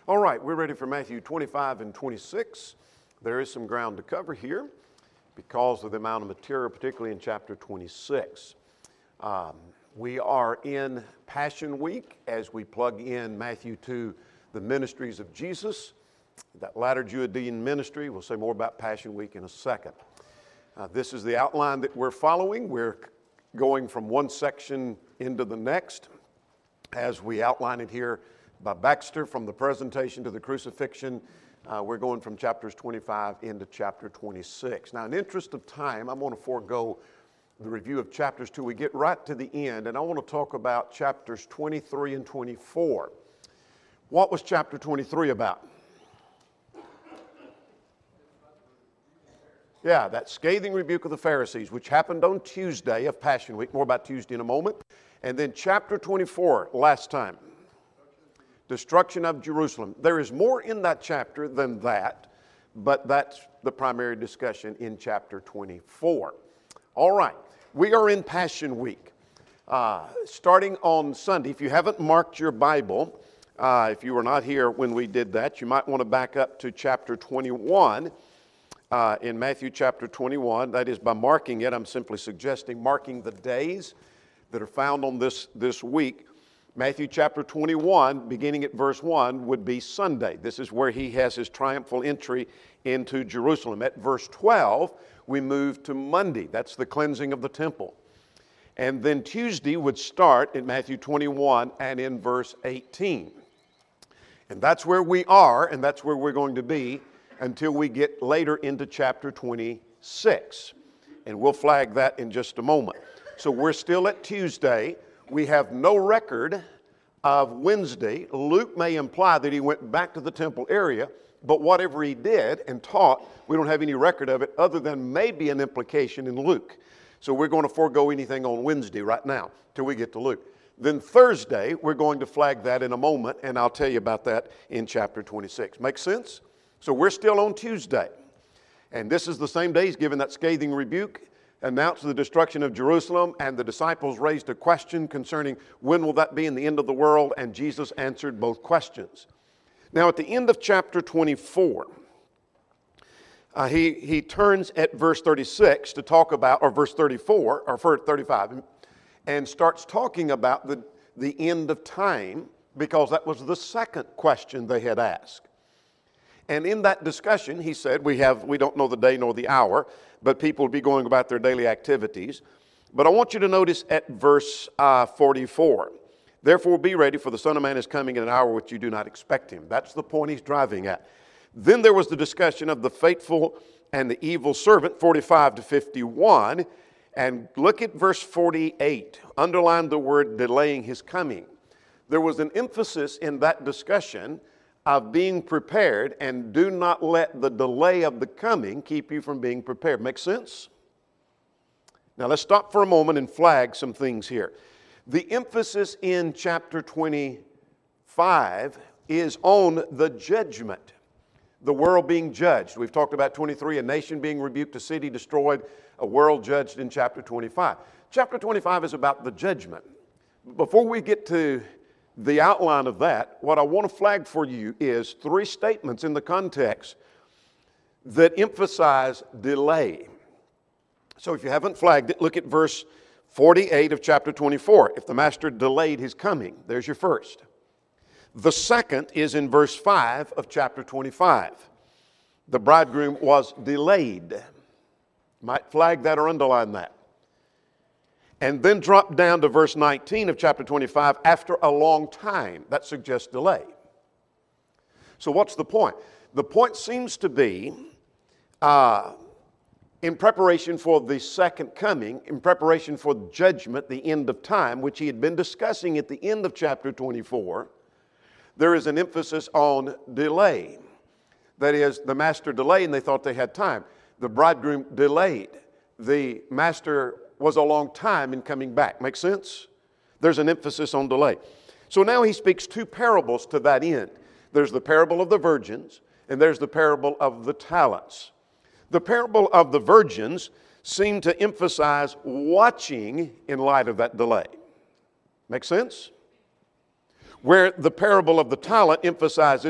All right, we're ready for Matthew 25 and 26. There is some ground to cover here because of the amount of material, particularly in chapter 26. We are in Passion Week as we plug in Matthew to the ministries of Jesus, that latter Judean ministry. We'll say more about Passion Week in a second. This is the outline that we're following. We're going from one section into the next as we outline it here by Baxter, from the presentation to the crucifixion. We're going from chapters 25 into chapter 26. Now, in the interest of time, I'm going to forego the review of chapters till we get right to the end, and I want to talk about chapters 23 and 24. What was chapter 23 about? Yeah, that scathing rebuke of the Pharisees, which happened on Tuesday of Passion Week. More about Tuesday in a moment. And then chapter 24, last time. Destruction of Jerusalem. There is more in that chapter than that, but that's the primary discussion in chapter 24. All right, we are in Passion Week. Starting on Sunday, if you haven't marked your Bible, if you were not here when we did that, you might want to back up to chapter 21. In Matthew chapter 21, that is by marking it. I'm simply suggesting marking the days that are found on this week. Matthew chapter 21, beginning at verse 1, would be Sunday. This is where he has his triumphal entry into Jerusalem. At verse 12, we move to Monday. That's the cleansing of the temple. And then Tuesday would start in Matthew 21 and in verse 18. And that's where we are, and that's where we're going to be until we get later into chapter 26. And we'll flag that in just a moment. So we're still at Tuesday. We have no record of Wednesday. Luke may imply that he went back to the temple area, but whatever he did and taught, we don't have any record of it other than maybe an implication in Luke. So we're going to forego anything on Wednesday right now till we get to Luke. Then Thursday, we're going to flag that in a moment, and I'll tell you about that in chapter 26. Make sense? So we're still on Tuesday. And this is the same day he's given that scathing rebuke, announced the destruction of Jerusalem, and the disciples raised a question concerning when will that be in the end of the world, and Jesus answered both questions. Now at the end of chapter 24, he turns at verse 36 to talk about, or verse 34, or verse 35, and starts talking about the end of time, because that was the second question they had asked. And in that discussion, he said, we don't know the day nor the hour, but people will be going about their daily activities. But I want you to notice at verse 44, therefore be ready, for the Son of Man is coming in an hour which you do not expect him. That's the point he's driving at. Then there was the discussion of the faithful and the evil servant, 45 to 51. And look at verse 48. Underline the word delaying his coming. There was an emphasis in that discussion of being prepared, and do not let the delay of the coming keep you from being prepared. Make sense? Now let's stop for a moment and flag some things here. The emphasis in chapter 25 is on the judgment, the world being judged. We've talked about 23, a nation being rebuked, a city destroyed, a world judged in chapter 25. Chapter 25 is about the judgment. Before we get to the outline of that, what I want to flag for you is three statements in the context that emphasize delay. So if you haven't flagged it, look at verse 48 of chapter 24. If the master delayed his coming, there's your first. The second is in verse 5 of chapter 25. The bridegroom was delayed. Might flag that or underline that. And then drop down to verse 19 of chapter 25, after a long time. That suggests delay. So what's the point? The point seems to be in preparation for the second coming, in preparation for judgment, the end of time, which he had been discussing at the end of chapter 24, there is an emphasis on delay. That is, the master delayed and they thought they had time. The bridegroom delayed. The master was a long time in coming back. Make sense? There's an emphasis on delay. So now he speaks two parables to that end. There's the parable of the virgins, and there's the parable of the talents. The parable of the virgins seem to emphasize watching in light of that delay. Make sense? Where the parable of the talent emphasizes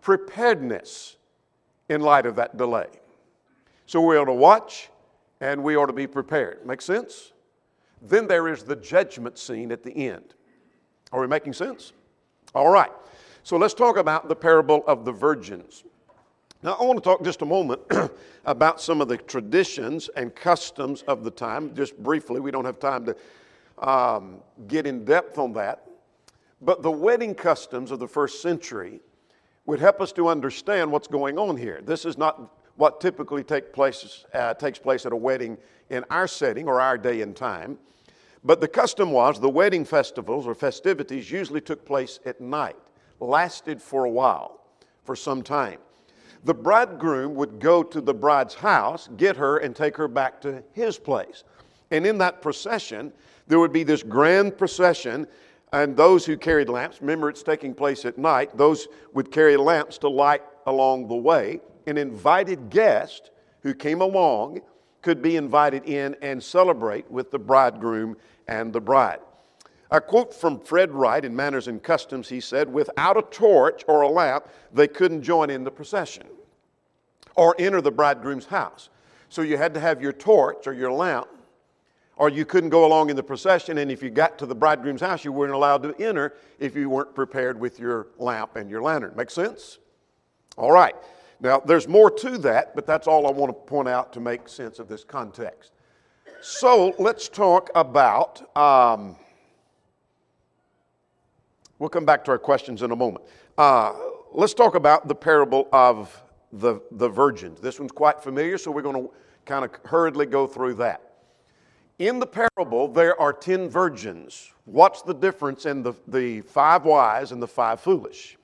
preparedness in light of that delay. So we ought to watch and we ought to be prepared. Make sense? Then there is the judgment scene at the end. Are we making sense? All right. So let's talk about the parable of the virgins. Now, I want to talk just a moment about some of the traditions and customs of the time. Just briefly, we don't have time to get in depth on that. But the wedding customs of the first century would help us to understand what's going on here. This is not what typically takes place at a wedding in our setting or our day and time. But the custom was the wedding festivals or festivities usually took place at night, lasted for a while, for some time. The bridegroom would go to the bride's house, get her, and take her back to his place. And in that procession, there would be this grand procession, and those who carried lamps, remember it's taking place at night, those would carry lamps to light along the way. An invited guest who came along could be invited in and celebrate with the bridegroom and the bride. A quote from Fred Wright in Manners and Customs, he said, "Without a torch or a lamp, they couldn't join in the procession or enter the bridegroom's house." So you had to have your torch or your lamp, or you couldn't go along in the procession, and if you got to the bridegroom's house, you weren't allowed to enter if you weren't prepared with your lamp and your lantern. Make sense? All right. Now, there's more to that, but that's all I want to point out to make sense of this context. So let's talk about... We'll come back to our questions in a moment. Let's talk about the parable of the virgins. This one's quite familiar, so we're going to kind of hurriedly go through that. In the parable, there are 10 virgins. What's the difference in the 5 wise and the 5 foolish?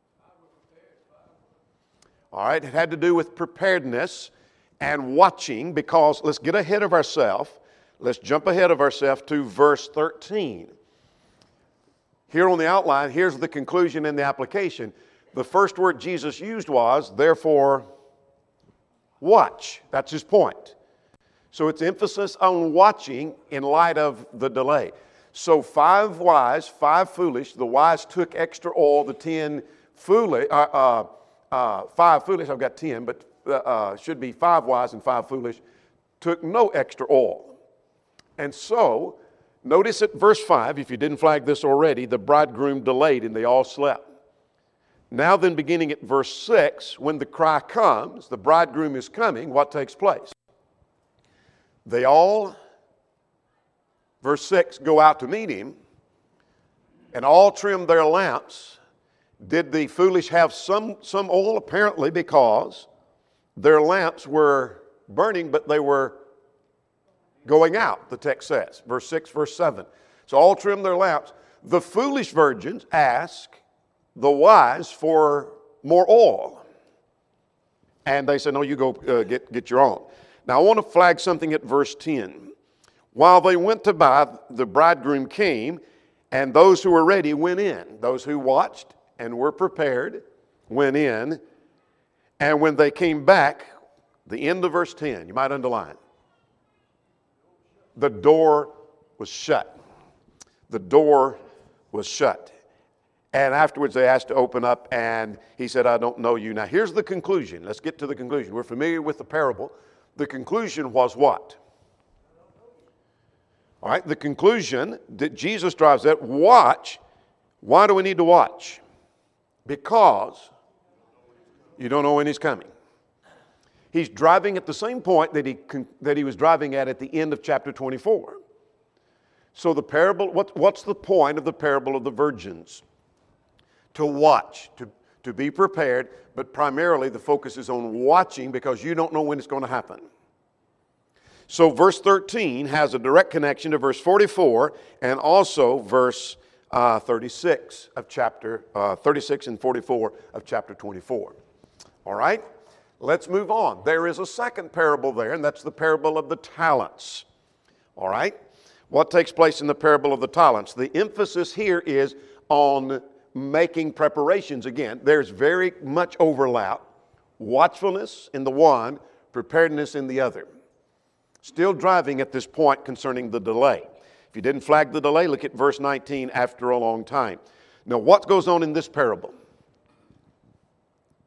All right, it had to do with preparedness and watching, because let's get ahead of ourselves. Let's jump ahead of ourselves to verse 13. Here on the outline, here's the conclusion and the application. The first word Jesus used was, therefore, watch. That's his point. So it's emphasis on watching in light of the delay. So 5 wise, 5 foolish. The wise took extra oil. The 10 foolish, 5 foolish, I've got 10, but should be 5 wise and 5 foolish, took no extra oil. And so, notice at verse 5, if you didn't flag this already, the bridegroom delayed and they all slept. Now then, beginning at verse 6, when the cry comes, the bridegroom is coming, what takes place? They all, verse 6, go out to meet him, and all trim their lamps. Did the foolish have some oil? Apparently, because their lamps were burning, but they were going out, the text says. Verse 6, verse 7. So all trim their lamps. The foolish virgins ask the wise for more oil. And they said, no, you go get your own. Now I want to flag something at verse 10. While they went to buy, the bridegroom came, and those who were ready went in. Those who watched and were prepared went in. And when they came back, the end of verse 10, you might underline, the door was shut. The door was shut. And afterwards they asked to open up, and he said, I don't know you. Now here's the conclusion. Let's get to the conclusion. We're familiar with the parable. The conclusion was what? All right, the conclusion that Jesus drives at, watch. Why do we need to watch? Because you don't know when he's coming. He's driving at the same point that he was driving at the end of chapter 24. So the parable, what's the point of the parable of the virgins? To watch, to be prepared, but primarily the focus is on watching because you don't know when it's going to happen. So verse 13 has a direct connection to verse 44 and also verse 36 of chapter 36 and 44 of chapter 24. All right, let's move on. There is a second parable there, and that's the parable of the talents. All right, what takes place in the parable of the talents? The emphasis here is on making preparations. Again, there's very much overlap. Watchfulness in the one, preparedness in the other. Still driving at this point concerning the delay. If you didn't flag the delay, look at verse 19, after a long time. Now, what goes on in this parable?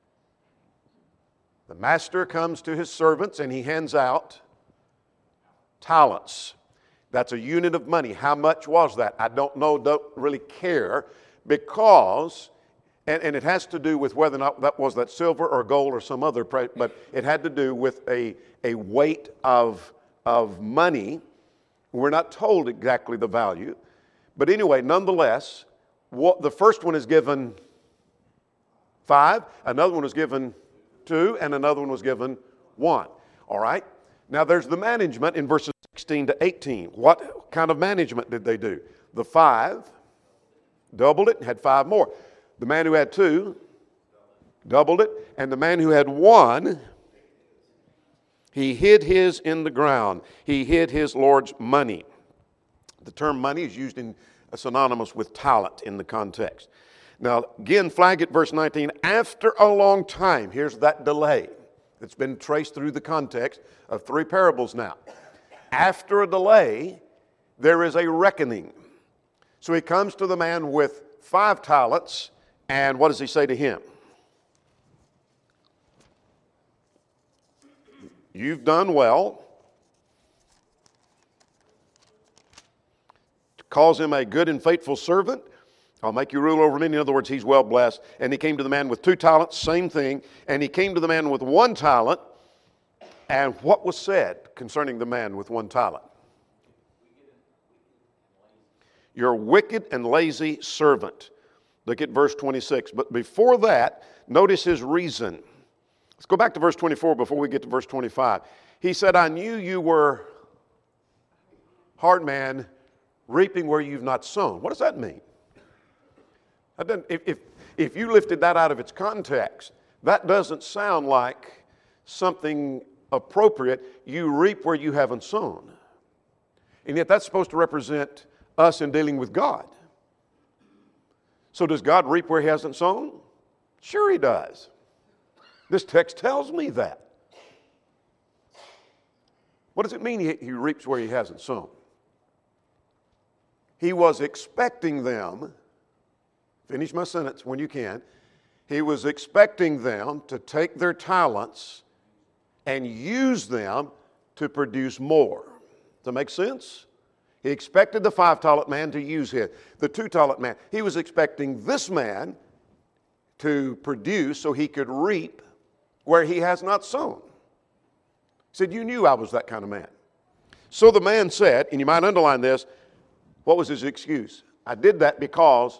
The master comes to his servants and he hands out talents. That's a unit of money. How much was that? I don't know, don't really care, because, and it has to do with whether or not that was that silver or gold or some other, but it had to do with a weight of money. We're not told exactly the value. But anyway, nonetheless, the first one is given 5, another one was given 2, and another one was given 1. All right? Now there's the management in verses 16 to 18. What kind of management did they do? The 5 doubled it and had 5 more. The man who had 2 doubled it, and the man who had 1, he hid his in the ground. He hid his Lord's money. The term money is used in synonymous with talent in the context. Now, again, flag at verse 19. After a long time, here's that delay. It's been traced through the context of 3 parables now. After a delay, there is a reckoning. So he comes to the man with 5 talents, and what does he say to him? You've done well. Calls him a good and faithful servant. I'll make you rule over many. In other words, he's well blessed. And he came to the man with 2 talents, same thing. And he came to the man with 1 talent. And what was said concerning the man with 1 talent? You're a wicked and lazy servant. Look at verse 26. But before that, notice his reason. Let's go back to verse 24 before we get to verse 25. He said, I knew you were hard man, reaping where you've not sown. What does that mean? If you lifted that out of its context, that doesn't sound like something appropriate. You reap where you haven't sown. And yet that's supposed to represent us in dealing with God. So does God reap where he hasn't sown? Sure he does. This text tells me that. What does it mean he reaps where he hasn't sown? He was expecting them, finish my sentence when you can, he was expecting them to take their talents and use them to produce more. Does that make sense? He expected the 5-talent man to use his. The 2-talent man, he was expecting this man to produce so he could reap where he has not sown. He said, you knew I was that kind of man. So the man said, and you might underline this, what was his excuse? I did that because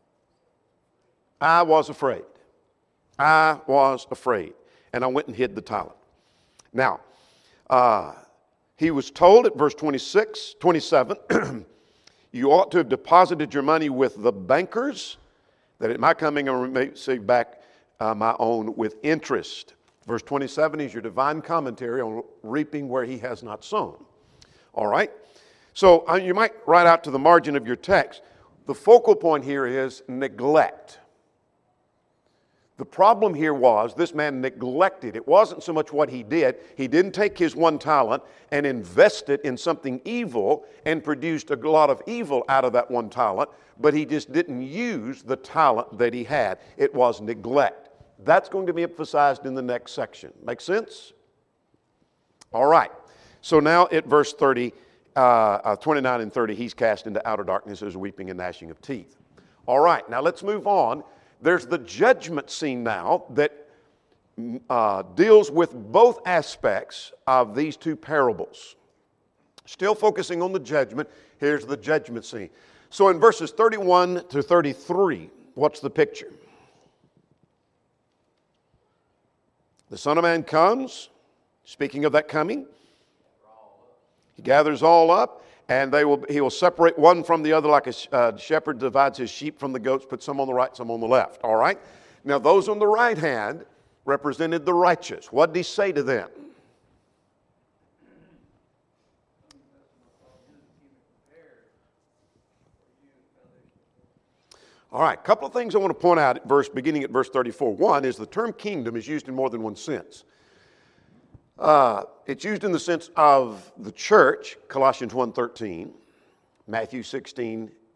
I was afraid. I was afraid. And I went and hid the talent. Now, he was told at verse 27, you ought to have deposited your money with the bankers, that at my coming I may receive back my own with interest. Verse 27 is your divine commentary on reaping where he has not sown. All right? So you might write out to the margin of your text, the focal point here is neglect. The problem here was this man neglected. It wasn't so much what he did. He didn't take his 1 talent and invest it in something evil and produced a lot of evil out of that 1 talent, but he just didn't use the talent that he had. It was neglect. That's going to be emphasized in the next section. Make sense? All right. So now at verse 29 and 30, he's cast into outer darkness as weeping and gnashing of teeth. All right. Now let's move on. There's the judgment scene now that deals with both aspects of these 2 parables. Still focusing on the judgment, here's the judgment scene. So in verses 31 to 33, what's the picture? The Son of Man comes, speaking of that coming, he gathers all up, and he will separate one from the other like a shepherd divides his sheep from the goats, put some on the right, some on the left. All right? Now, those on the right hand represented the righteous. What did he say to them? All right, a couple of things I want to point out beginning at verse 34. One is the term kingdom is used in more than one sense. It's used in the sense of the church, Colossians 1:13, Matthew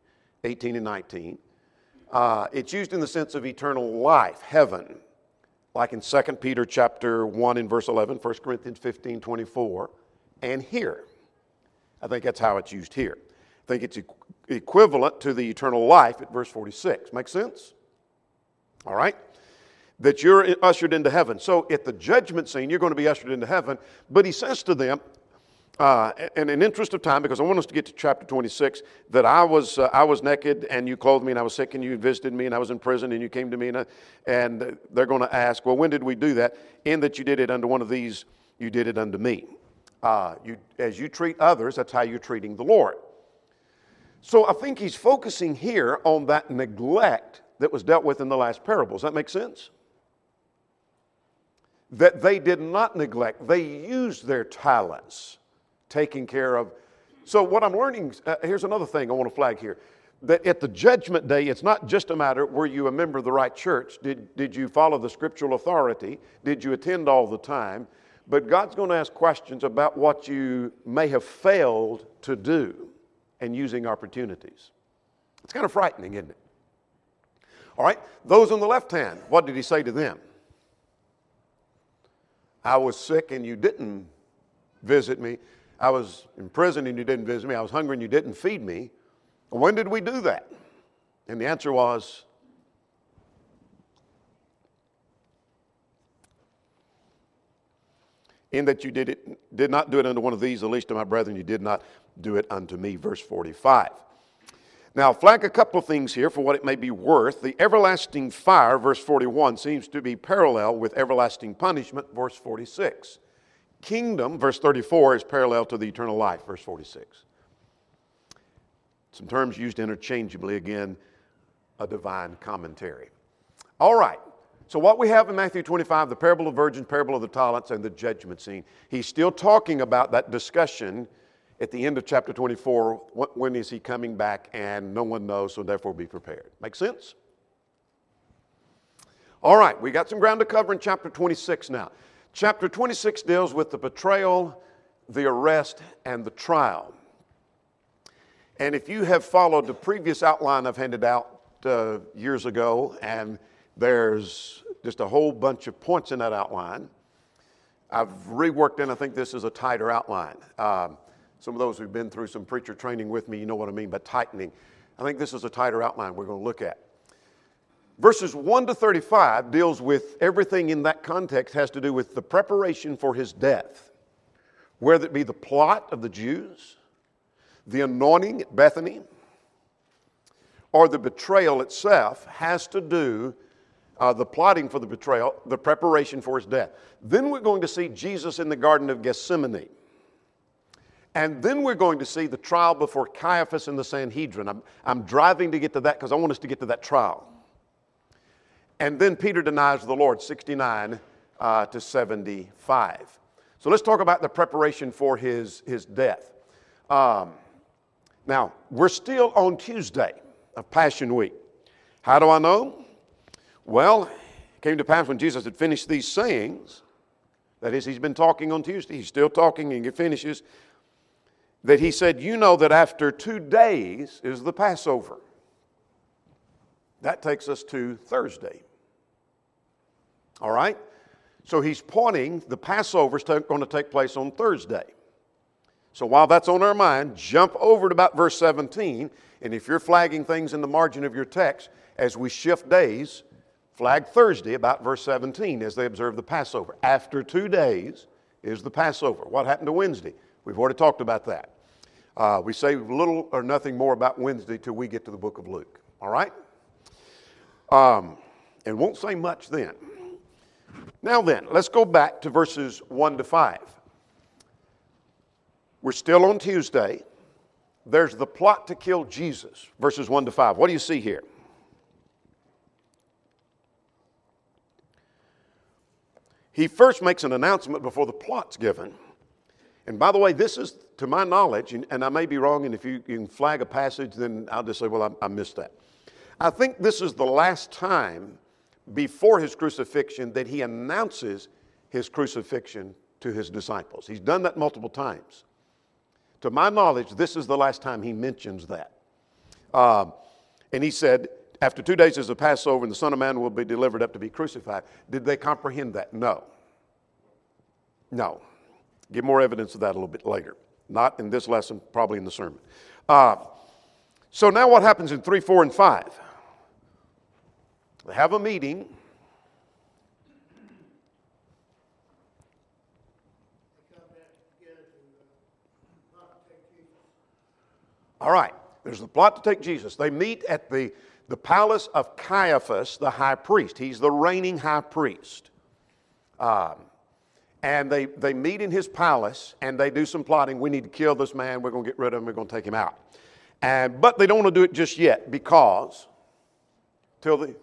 16:18 and 19. It's used in the sense of eternal life, heaven. like in 2 Peter chapter 1 and verse 11, 1 Corinthians 15:24, and here. I think that's how it's used here. I think it's equivalent to the eternal life at verse 46. Make sense? All right? That you're ushered into heaven. So at the judgment scene, you're going to be ushered into heaven. But he says to them, in an interest of time, because I want us to get to chapter 26, that I was naked and you clothed me, and I was sick and you visited me, and I was in prison and you came to me. And they're going to ask, well, when did we do that? In that you did it unto one of these, you did it unto me. As you treat others, that's how you're treating the Lord. So I think he's focusing here on that neglect that was dealt with in the last parable. Does that make sense? That they did not neglect. They used their talents, taking care of. So what I'm learning, here's another thing I want to flag here. That at the judgment day, it's not just a matter, were you a member of the right church? Did you follow the scriptural authority? Did you attend all the time? But God's going to ask questions about what you may have failed to do and using opportunities. It's kind of frightening, isn't it? All right, those on the left hand, what did he say to them? I was sick and you didn't visit me. I was in prison and you didn't visit me. I was hungry and you didn't feed me. When did we do that? And the answer was, in that you did not do it unto one of these, the least of my brethren, you did not do it unto me. Verse 45. Now, flag a couple of things here for what it may be worth. The everlasting fire, verse 41, seems to be parallel with everlasting punishment, verse 46. Kingdom, verse 34, is parallel to the eternal life, verse 46. Some terms used interchangeably, again, a divine commentary. All right. So what we have in Matthew 25, the parable of virgins, parable of the talents, and the judgment scene, he's still talking about that discussion at the end of chapter 24. When is he coming back? And no one knows, so therefore be prepared. Make sense? All right, we got some ground to cover in chapter 26 now. Chapter 26 deals with the betrayal, the arrest, and the trial. And if you have followed the previous outline I've handed out years ago, and there's just a whole bunch of points in that outline. I've reworked in, I think this is a tighter outline. Some of those who've been through some preacher training with me, you know what I mean by tightening. I think this is a tighter outline we're going to look at. Verses 1 to 35 deals with everything in that context, has to do with the preparation for his death. Whether it be the plot of the Jews, the anointing at Bethany, or the betrayal itself, has to do the plotting for the betrayal, the preparation for his death. Then we're going to see Jesus in the Garden of Gethsemane. And then we're going to see the trial before Caiaphas and the Sanhedrin. I'm driving to get to that because I want us to get to that trial. And then Peter denies the Lord, 69 to 75. So let's talk about the preparation for his death. Now, we're still on Tuesday of Passion Week. How do I know? Well, it came to pass when Jesus had finished these sayings, that is, he's been talking on Tuesday, he's still talking and he finishes, that he said, you know that after 2 days is the Passover. That takes us to Thursday. All right? So he's pointing, the Passover is going to take place on Thursday. So while that's on our mind, jump over to about verse 17, and if you're flagging things in the margin of your text, as we shift days, flag Thursday about verse 17 as they observe the Passover. After 2 days is the Passover. What happened to Wednesday? We've already talked about that. We say little or nothing more about Wednesday till we get to the book of Luke. All right? And won't say much then. Now then, let's go back to verses 1 to 5. We're still on Tuesday. There's the plot to kill Jesus, verses 1 to 5. What do you see here? He first makes an announcement before the plot's given. And by the way, this is, to my knowledge, and I may be wrong, and if you can flag a passage, then I'll just say, well, I missed that. I think this is the last time before his crucifixion that he announces his crucifixion to his disciples. He's done that multiple times. To my knowledge, this is the last time he mentions that. And he said, after 2 days is the Passover, and the Son of Man will be delivered up to be crucified. Did they comprehend that? No. No. Give more evidence of that a little bit later. Not in this lesson, probably in the sermon. So now what happens in 3, 4, and 5? They have a meeting. All right, there's the plot to take Jesus. They meet at the palace of Caiaphas, the high priest. He's the reigning high priest. And they meet in his palace, and they do some plotting. We need to kill this man. We're going to get rid of him. We're going to take him out. But they don't want to do it just yet because till the...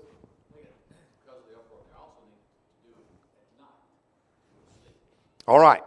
All right.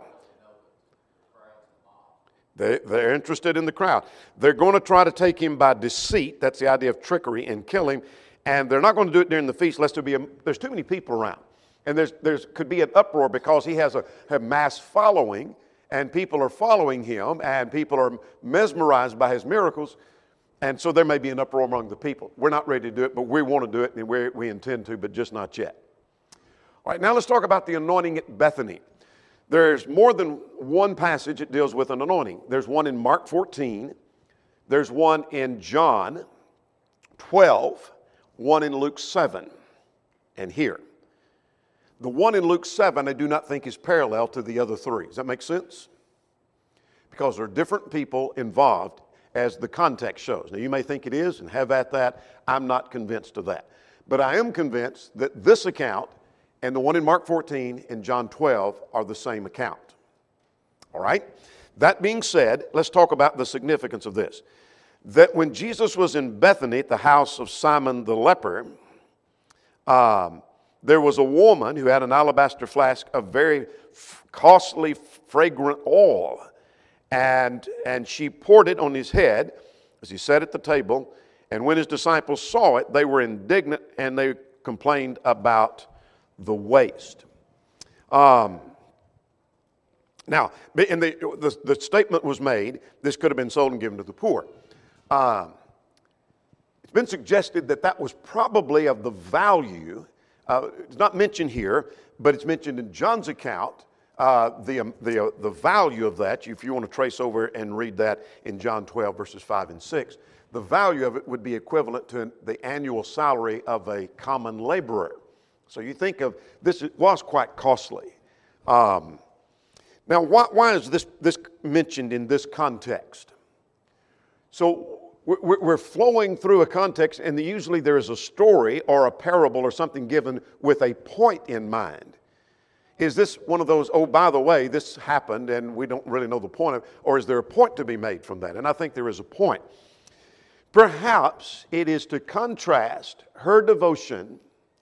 They're interested in the crowd. They're going to try to take him by deceit. That's the idea of trickery, and kill him. And they're not going to do it during the feast lest there's too many people around. And there's could be an uproar because he has a mass following, and people are following him, and people are mesmerized by his miracles. And so there may be an uproar among the people. We're not ready to do it, but we want to do it, and we intend to, but just not yet. All right, now let's talk about the anointing at Bethany. There's more than one passage that deals with an anointing. There's one in Mark 14. There's one in John 12. One in Luke 7. And here. The one in Luke 7 I do not think is parallel to the other three. Does that make sense? Because there are different people involved as the context shows. Now you may think it is and have at that. I'm not convinced of that. But I am convinced that this account and the one in Mark 14 and John 12 are the same account. All right? That being said, let's talk about the significance of this. That when Jesus was in Bethany at the house of Simon the leper, there was a woman who had an alabaster flask of very costly, fragrant oil. And she poured it on his head as he sat at the table. And when his disciples saw it, they were indignant and they complained about the waste. Now, and the statement was made, this could have been sold and given to the poor. It's been suggested that was probably of the value, it's not mentioned here, but it's mentioned in John's account, the value of that, if you want to trace over and read that in John 12, verses 5 and 6, the value of it would be equivalent to the annual salary of a common laborer. So you think of this, it was quite costly. Now, why is this mentioned in this context? So we're flowing through a context, and usually there is a story or a parable or something given with a point in mind. Is this one of those, oh, by the way, this happened and we don't really know the point of it, or is there a point to be made from that? And I think there is a point. Perhaps it is to contrast her devotion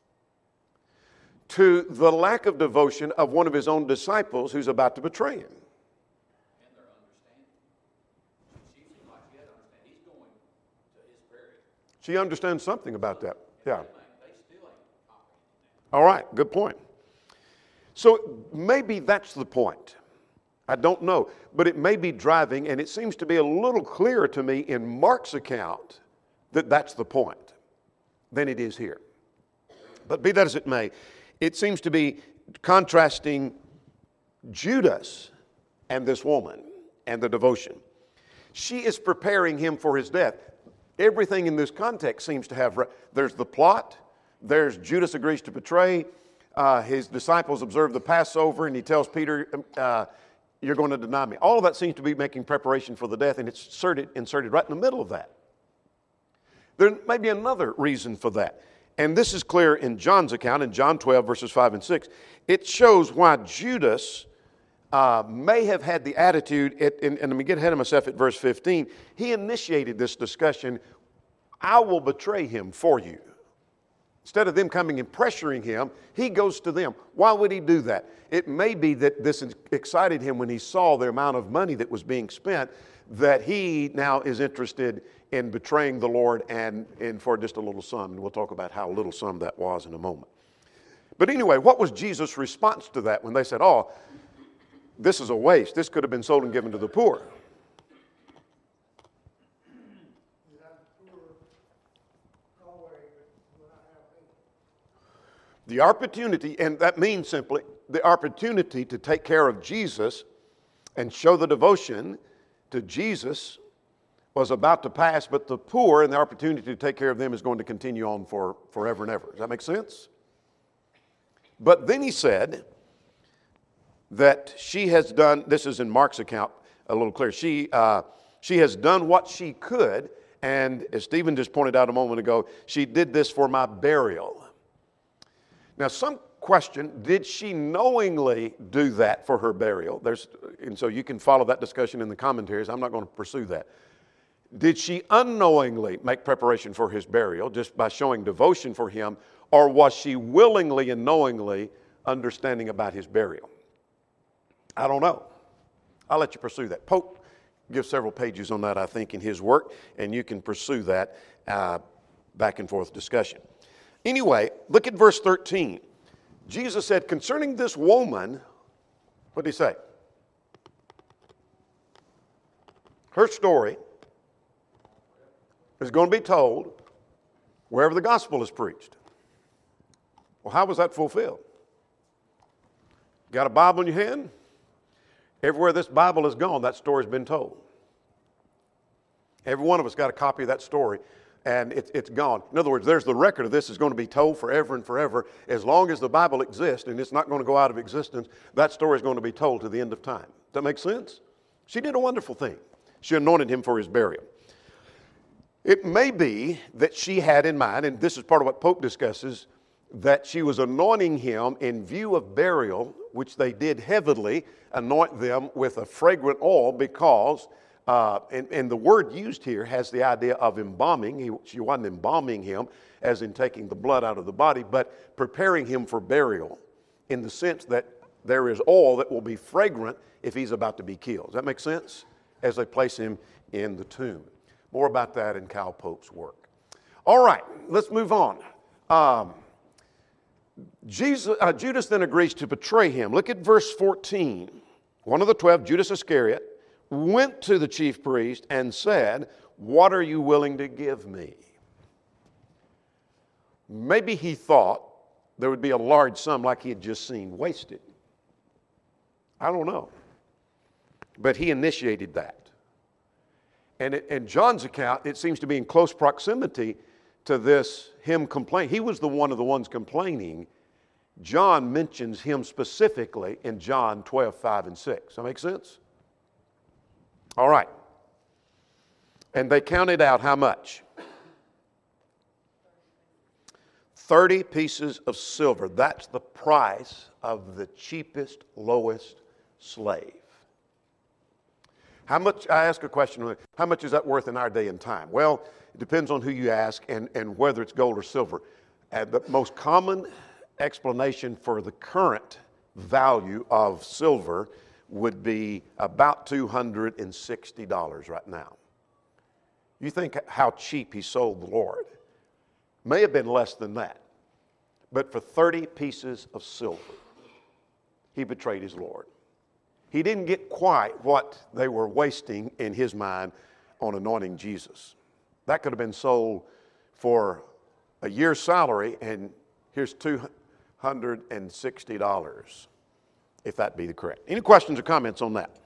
to the lack of devotion of one of his own disciples who's about to betray him. And their understanding. She seemed like she had to understand. He's going to his burial. She understands something about that. Yeah. They still ain't comprehending that. All right, good point. So maybe that's the point. I don't know. But it may be driving, and it seems to be a little clearer to me in Mark's account that that's the point than it is here. But be that as it may, it seems to be contrasting Judas and this woman and the devotion. She is preparing him for his death. Everything in this context seems to have, there's the plot, there's Judas agrees to betray, his disciples observe the Passover, and he tells Peter, you're going to deny me. All of that seems to be making preparation for the death, and it's inserted right in the middle of that. There may be another reason for that. And this is clear in John's account, in John 12, verses 5 and 6. It shows why Judas may have had the attitude, and let me get ahead of myself at verse 15. He initiated this discussion, I will betray him for you. Instead of them coming and pressuring him, he goes to them. Why would he do that? It may be that this excited him when he saw the amount of money that was being spent, that he now is interested in betraying the Lord and for just a little sum. And we'll talk about how little sum that was in a moment. But anyway, what was Jesus' response to that when they said, oh, this is a waste. This could have been sold and given to the poor. The opportunity, and that means simply the opportunity to take care of Jesus and show the devotion to Jesus was about to pass, but the poor and the opportunity to take care of them is going to continue on for forever and ever. Does that make sense? But then he said that she has done, this is in Mark's account a little clear, she has done what she could, and as Stephen just pointed out a moment ago, she did this for my burial. Now some question, did she knowingly do that for her burial? And so you can follow that discussion in the commentaries. I'm not going to pursue that. Did she unknowingly make preparation for his burial just by showing devotion for him, or was she willingly and knowingly understanding about his burial? I don't know. I'll let you pursue that. Pope gives several pages on that, I think, in his work, and you can pursue that back and forth discussion. Anyway, look at verse 13. Jesus said, concerning this woman, what did he say? Her story is going to be told wherever the gospel is preached. Well, how was that fulfilled? Got a Bible in your hand? Everywhere this Bible has gone, that story's been told. Every one of us got a copy of that story, and it's gone. In other words, there's the record of this is going to be told forever and forever. As long as the Bible exists, and it's not going to go out of existence, that story is going to be told to the end of time. Does that make sense? She did a wonderful thing. She anointed him for his burial. It may be that she had in mind, and this is part of what Pope discusses, that she was anointing him in view of burial, which they did heavily anoint them with a fragrant oil because, and the word used here has the idea of embalming. She wasn't embalming him as in taking the blood out of the body, but preparing him for burial in the sense that there is oil that will be fragrant if he's about to be killed. Does that make sense? As they place him in the tomb. More about that in Cal Pope's work. All right, let's move on. Judas then agrees to betray him. Look at verse 14. One of the 12, Judas Iscariot, went to the chief priest and said, what are you willing to give me? Maybe he thought there would be a large sum like he had just seen wasted. I don't know. But he initiated that. And in John's account, it seems to be in close proximity to this, him complaining. He was one of the ones complaining. John mentions him specifically in John 12, 5, and 6. Does that make sense? All right. And they counted out how much? 30 pieces of silver. That's the price of the cheapest, lowest slave. How much, I ask a question, how much is that worth in our day and time? Well, it depends on who you ask and whether it's gold or silver. The most common explanation for the current value of silver would be about $260 right now. You think how cheap he sold the Lord. May have been less than that. But for 30 pieces of silver, he betrayed his Lord. He didn't get quite what they were wasting in his mind on anointing Jesus. That could have been sold for a year's salary, and here's $260, if that be the correct. Any questions or comments on that?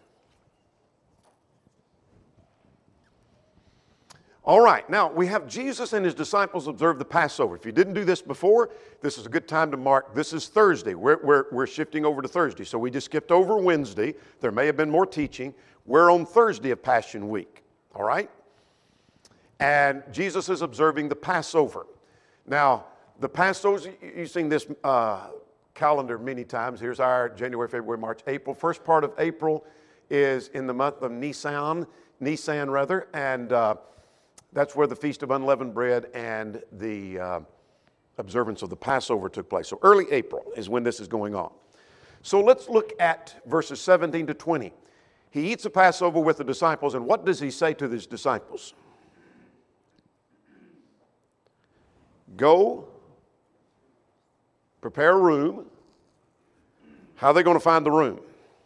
All right, now we have Jesus and his disciples observe the Passover. If you didn't do this before, this is a good time to mark. This is Thursday. We're shifting over to Thursday. So we just skipped over Wednesday. There may have been more teaching. We're on Thursday of Passion Week, all right? And Jesus is observing the Passover. Now, the Passover, you've seen this calendar many times. Here's our January, February, March, April. First part of April is in the month of Nisan, and that's where the Feast of Unleavened Bread and the observance of the Passover took place. So early April is when this is going on. So let's look at verses 17 to 20. He eats the Passover with the disciples, and what does he say to his disciples? Go, prepare a room. How are they going to find the room?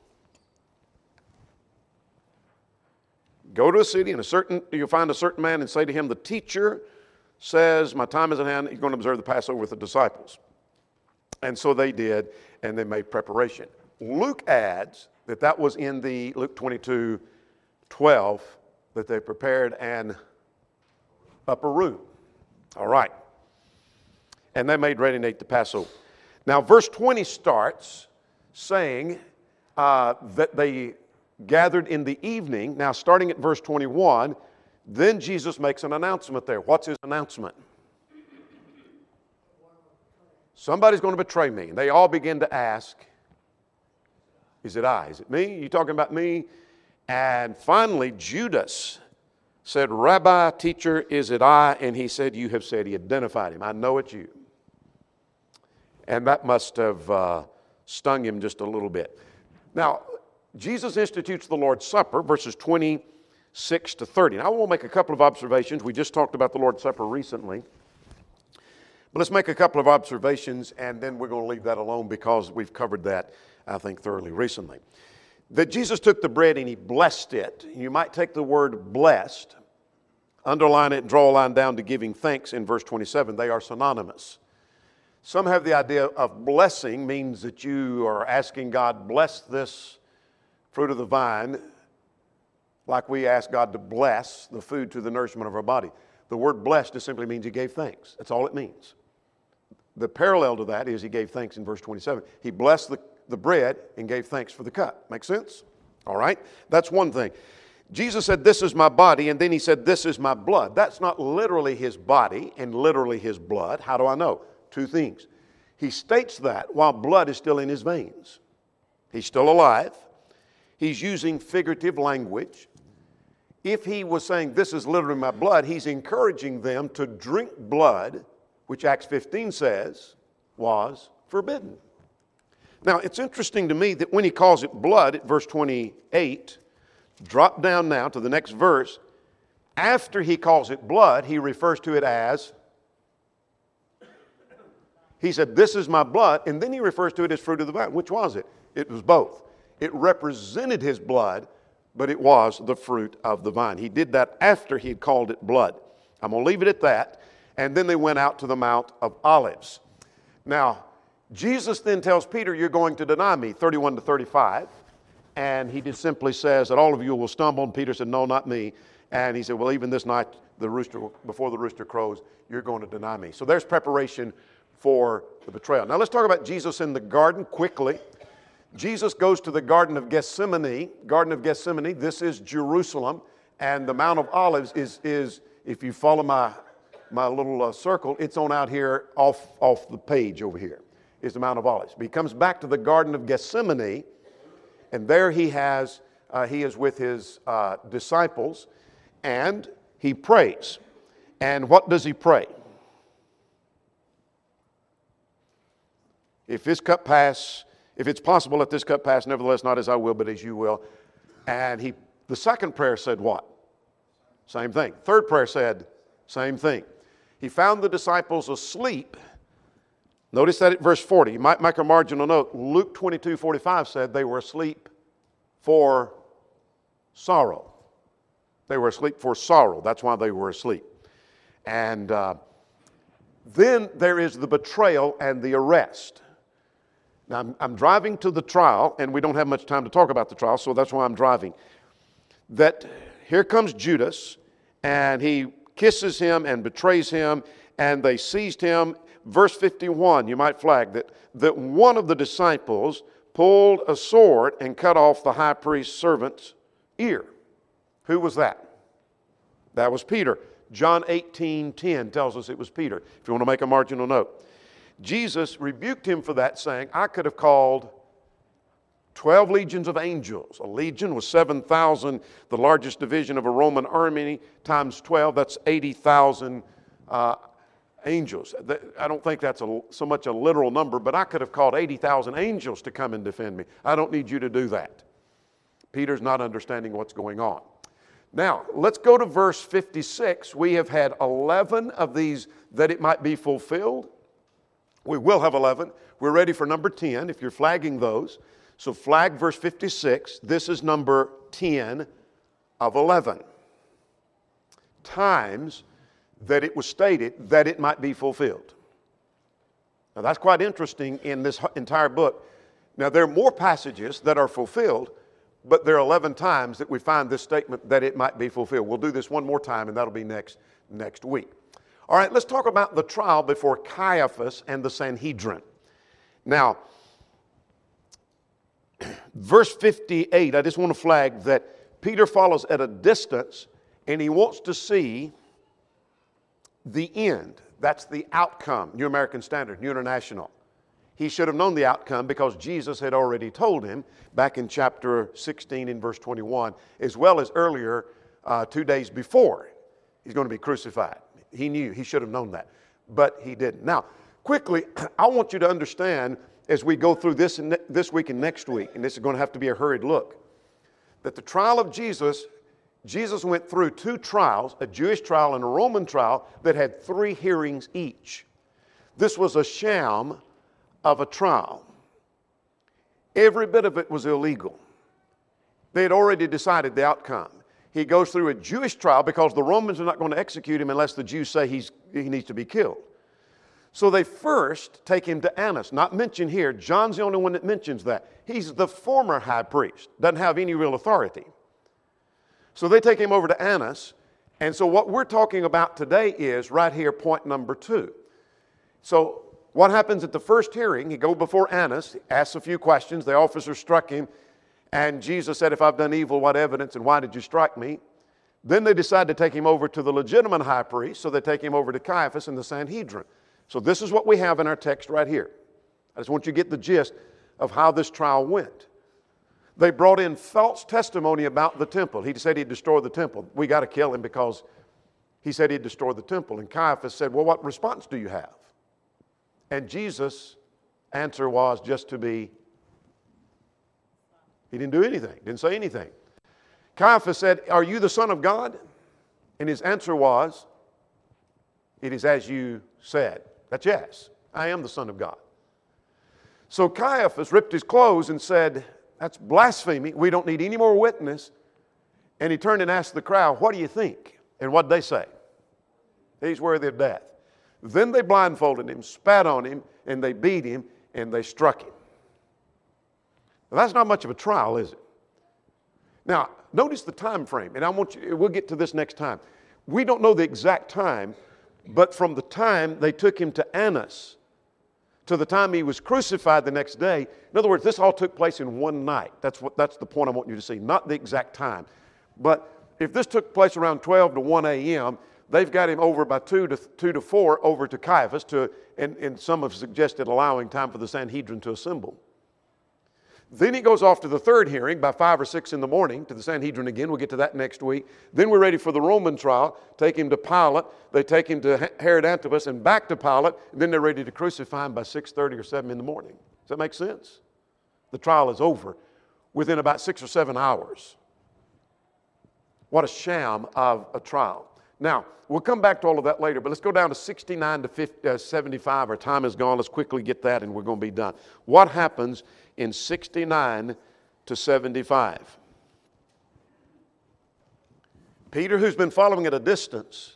Go to a city, and you'll find a certain man and say to him, the teacher says, my time is at hand. He's going to observe the Passover with the disciples. And so they did, and they made preparation. Luke adds that was in the Luke 22:12, that they prepared an upper room. All right. And they made ready and ate the Passover. Now, verse 20 starts saying that they gathered in the evening. Now, starting at verse 21, then Jesus makes an announcement there. What's his announcement? Somebody's going to betray me. And they all begin to ask, is it I? Is it me? You talking about me? And finally, Judas said, Rabbi, teacher, is it I? And he said, you have said. He identified him. I know it's you. And that must have stung him just a little bit. Now, Jesus institutes the Lord's Supper, verses 26 to 30. Now, I want to make a couple of observations. We just talked about the Lord's Supper recently. But let's make a couple of observations, and then we're going to leave that alone because we've covered that, I think, thoroughly recently. That Jesus took the bread and he blessed it. You might take the word blessed, underline it, and draw a line down to giving thanks in verse 27. They are synonymous. Some have the idea of blessing means that you are asking God, bless this fruit of the vine, like we ask God to bless the food to the nourishment of our body. The word blessed just simply means he gave thanks. That's all it means. The parallel to that is he gave thanks in verse 27. He blessed the bread and gave thanks for the cup. Make sense? All right? That's one thing. Jesus said, this is my body, and then he said, this is my blood. That's not literally his body and literally his blood. How do I know? Two things. He states that while blood is still in his veins. He's still alive. He's using figurative language. If he was saying, this is literally my blood, he's encouraging them to drink blood, which Acts 15 says was forbidden. Now, it's interesting to me that when he calls it blood at verse 28, drop down now to the next verse, after he calls it blood, he refers to it as, he said, this is my blood, and then he refers to it as fruit of the vine. Which was it? It was both. It represented his blood, but it was the fruit of the vine. He did that after he had called it blood. I'm going to leave it at that. And then they went out to the Mount of Olives. Now, Jesus then tells Peter, you're going to deny me, 31 to 35. And he just simply says that all of you will stumble. And Peter said, no, not me. And he said, well, even this night, before the rooster crows, you're going to deny me. So there's preparation for the betrayal. Now let's talk about Jesus in the garden quickly. Jesus goes to the Garden of Gethsemane. Garden of Gethsemane, this is Jerusalem. And the Mount of Olives is if you follow my little circle, it's on out here off the page over here, is the Mount of Olives. But he comes back to the Garden of Gethsemane, and there he is with his disciples, and he prays. And what does he pray? If it's possible, let this cup pass, nevertheless, not as I will, but as you will. And the second prayer said what? Same thing. Third prayer said, same thing. He found the disciples asleep. Notice that at verse 40. You might make a marginal note. Luke 22:45 said they were asleep for sorrow. They were asleep for sorrow. That's why they were asleep. And then there is the betrayal and the arrest. Now, I'm driving to the trial, and we don't have much time to talk about the trial, so that's why I'm driving. That here comes Judas, and he kisses him and betrays him, and they seized him. Verse 51, you might flag that one of the disciples pulled a sword and cut off the high priest's servant's ear. Who was that? That was Peter. John 18:10 tells us it was Peter, if you want to make a marginal note. Jesus rebuked him for that, saying, I could have called 12 legions of angels. A legion was 7,000, the largest division of a Roman army, times 12, that's 80,000 angels. I don't think that's so much a literal number, but I could have called 80,000 angels to come and defend me. I don't need you to do that. Peter's not understanding what's going on. Now, let's go to verse 56. We have had 11 of these that it might be fulfilled. We will have 11. We're ready for number 10 if you're flagging those. So flag verse 56. This is number 10 of 11. Times that it was stated that it might be fulfilled. Now, that's quite interesting in this entire book. Now, there are more passages that are fulfilled, but there are 11 times that we find this statement that it might be fulfilled. We'll do this one more time, and that'll be next week. All right, let's talk about the trial before Caiaphas and the Sanhedrin. Now, verse 58, I just want to flag that Peter follows at a distance, and he wants to see the end. That's the outcome. New American Standard, New International. He should have known the outcome because Jesus had already told him back in chapter 16 in verse 21, as well as earlier 2 days before he's going to be crucified. He knew, he should have known that, but he didn't. Now, quickly, I want you to understand as we go through this week and next week, and this is going to have to be a hurried look, that the trial of Jesus went through 2 trials, a Jewish trial and a Roman trial that had 3 hearings each. This was a sham of a trial. Every bit of it was illegal. They had already decided the outcome. He goes through a Jewish trial because the Romans are not going to execute him unless the Jews say he needs to be killed. So they first take him to Annas, not mentioned here. John's the only one that mentions that. He's the former high priest, doesn't have any real authority. So they take him over to Annas, and so what we're talking about today is right here, point number 2. So what happens at the first hearing? He goes before Annas, asks a few questions. The officer struck him, and Jesus said, if I've done evil, what evidence, and why did you strike me? Then they decide to take him over to the legitimate high priest, so they take him over to Caiaphas and the Sanhedrin. So this is what we have in our text right here. I just want you to get the gist of how this trial went. They brought in false testimony about the temple. He said he'd destroy the temple. We got to kill him because he said he'd destroy the temple. And Caiaphas said, well, what response do you have? And Jesus' answer was just to be, he didn't do anything, didn't say anything. Caiaphas said, are you the Son of God? And his answer was, it is as you said. That's yes, I am the Son of God. So Caiaphas ripped his clothes and said, that's blasphemy. We don't need any more witness. And he turned and asked the crowd, what do you think? And what did they say? He's worthy of death. Then they blindfolded him, spat on him, and they beat him, and they struck him. Now, that's not much of a trial, is it? Now, notice the time frame, and we'll get to this next time. We don't know the exact time, but from the time they took him to Annas to the time he was crucified the next day, in other words, this all took place in one night. That's the point I want you to see, not the exact time. But if this took place around 12 to 1 a.m., they've got him over by 2 to 4 over to Caiaphas, and some have suggested allowing time for the Sanhedrin to assemble. Then he goes off to the third hearing by 5 or 6 in the morning to the Sanhedrin again. We'll get to that next week. Then we're ready for the Roman trial. Take him to Pilate. They take him to Herod Antipas and back to Pilate. And then they're ready to crucify him by 6:30 or 7 in the morning. Does that make sense? The trial is over within about 6 or 7 hours. What a sham of a trial. Now, we'll come back to all of that later, but let's go down to 69 to 75. Our time is gone. Let's quickly get that, and we're going to be done. What happens in 69 to 75? Peter, who's been following at a distance.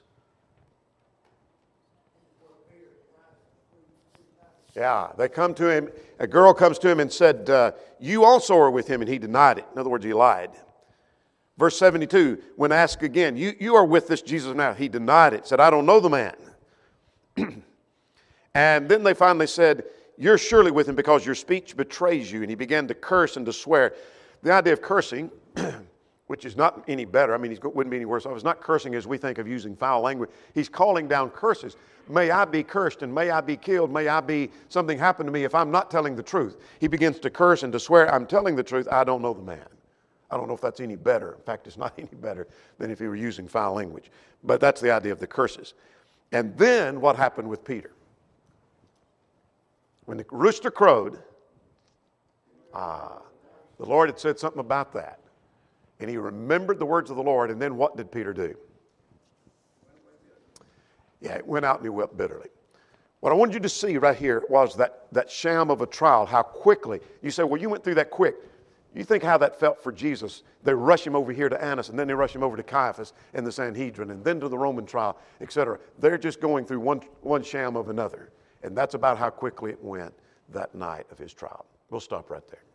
Yeah, they come to him. A girl comes to him and said, you also are with him, and he denied it. In other words, he lied. Verse 72, when asked again, you are with this Jesus now. He denied it, said, I don't know the man. And then they finally said, you're surely with him because your speech betrays you. And he began to curse and to swear. The idea of cursing, which is not any better, I mean, it wouldn't be any worse off. It's not cursing as we think of using foul language. He's calling down curses. May I be cursed and may I be killed. May I be something happen to me if I'm not telling the truth. He begins to curse and to swear, I'm telling the truth. I don't know the man. I don't know if that's any better. In fact, it's not any better than if he were using foul language. But that's the idea of the curses. And then what happened with Peter? When the rooster crowed, the Lord had said something about that. And he remembered the words of the Lord. And then what did Peter do? Yeah, he went out and he wept bitterly. What I wanted you to see right here was that sham of a trial, how quickly. You say, well, you went through that quick. You think how that felt for Jesus. They rush him over here to Annas, and then they rush him over to Caiaphas and the Sanhedrin, and then to the Roman trial, etc. They're just going through one sham of another. And that's about how quickly it went that night of his trial. We'll stop right there.